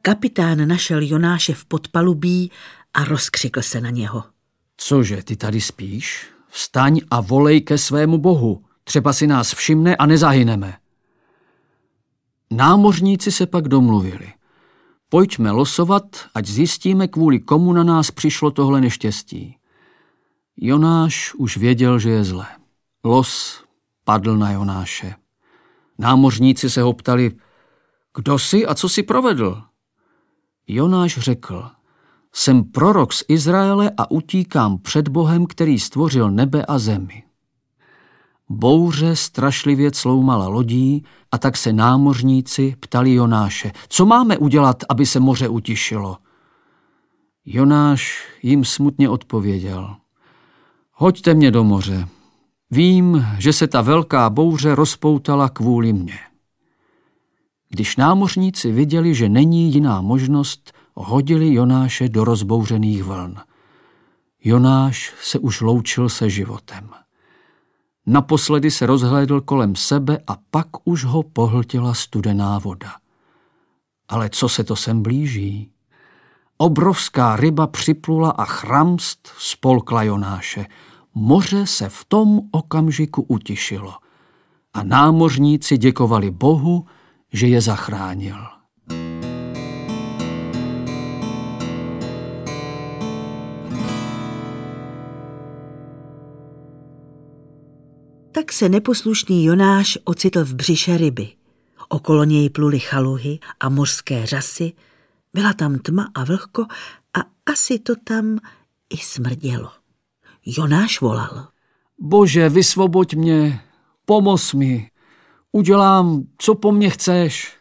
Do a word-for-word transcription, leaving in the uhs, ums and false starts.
Kapitán našel Jonáše v podpalubí a rozkřikl se na něho. Cože, ty tady spíš? Vstaň a volej ke svému bohu. Třeba si nás všimne a nezahyneme. Námořníci se pak domluvili. Pojďme losovat, ať zjistíme, kvůli komu na nás přišlo tohle neštěstí. Jonáš už věděl, že je zlé. Los padl na Jonáše. Námořníci se ho ptali, kdo jsi a co jsi provedl? Jonáš řekl, jsem prorok z Izraele a utíkám před Bohem, který stvořil nebe a zemi. Bouře strašlivě cloumala lodí a tak se námořníci ptali Jonáše, co máme udělat, aby se moře utišilo? Jonáš jim smutně odpověděl, hoďte mě do moře. Vím, že se ta velká bouře rozpoutala kvůli mně. Když námořníci viděli, že není jiná možnost, hodili Jonáše do rozbouřených vln. Jonáš se už loučil se životem. Naposledy se rozhlédl kolem sebe a pak už ho pohltila studená voda. Ale co se to sem blíží? Obrovská ryba připlula a chramst spolkla Jonáše. Moře se v tom okamžiku utišilo a námořníci děkovali Bohu, že je zachránil. Tak se neposlušný Jonáš ocitl v břiše ryby. Okolo něj pluly chaluhy a mořské řasy, byla tam tma a vlhko a asi to tam i smrdělo. Jonáš volal. Bože, vysvoboď mě, pomoz mi, udělám, co po mně chceš.